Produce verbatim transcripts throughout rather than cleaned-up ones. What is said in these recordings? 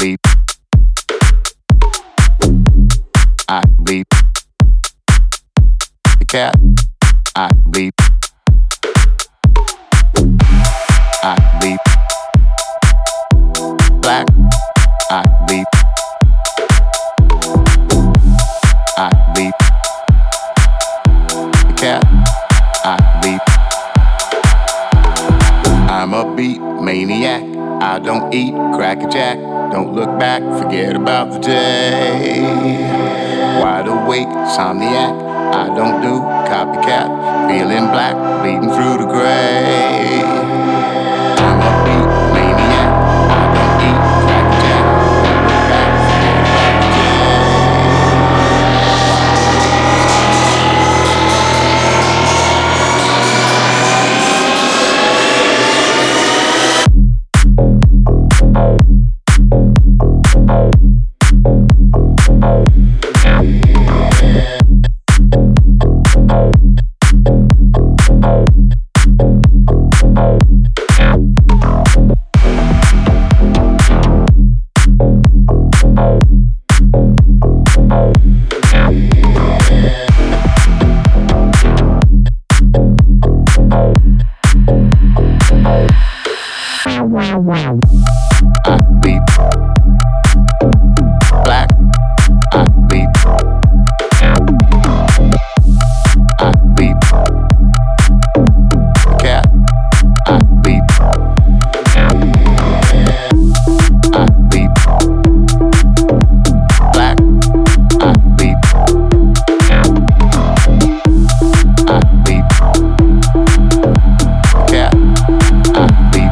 bleed. I bleed. The cat. I bleed. I bleed. Black. I bleed. I bleed. The cat. I bleed. I'm a beat maniac. I don't eat Cracker Jack. Don't look back, forget about the day. Wide awake, insomniac. I don't do copycat. Feeling black, bleeding through the gray. I'm a beat maniac. I don't eat Cracker Jack. Don't look back, forget about the I bleed. Black. I bleed. I bleed. The cat. I bleed. I bleed. Black. I bleed. I bleed. The cat. I bleed.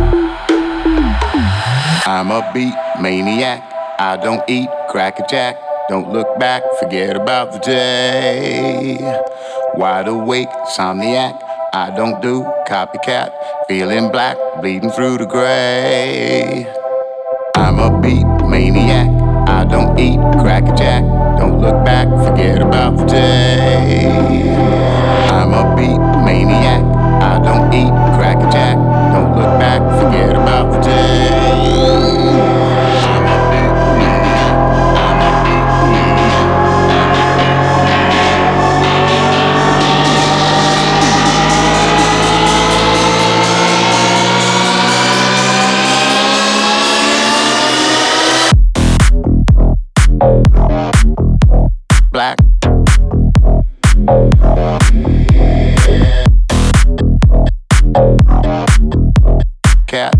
I'm a beat maniac. I don't eat Cracker Jack. Don't look back, forget about the day. Wide awake, insomniac. I don't do copycat. Feeling black, bleeding through the gray. I'm a beat maniac. I don't eat Cracker Jack. Don't look back, forget about the day. I'm a beat maniac. I don't eat Cracker Jack. Don't look back, forget about the day. Black. Cat.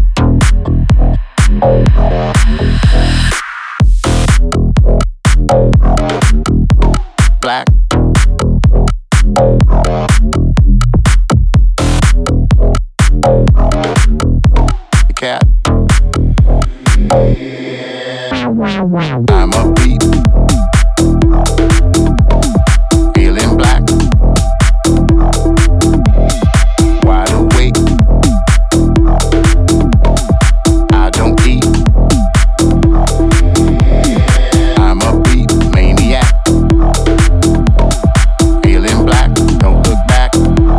Black. The cat. I'm a beat. Feeling black. Wide awake. I don't eat. I'm a beat maniac. Feeling black. Don't look back.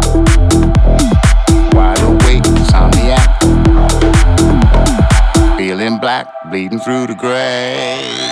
Wide awake, insomniac. Feeling black, bleeding through the gray.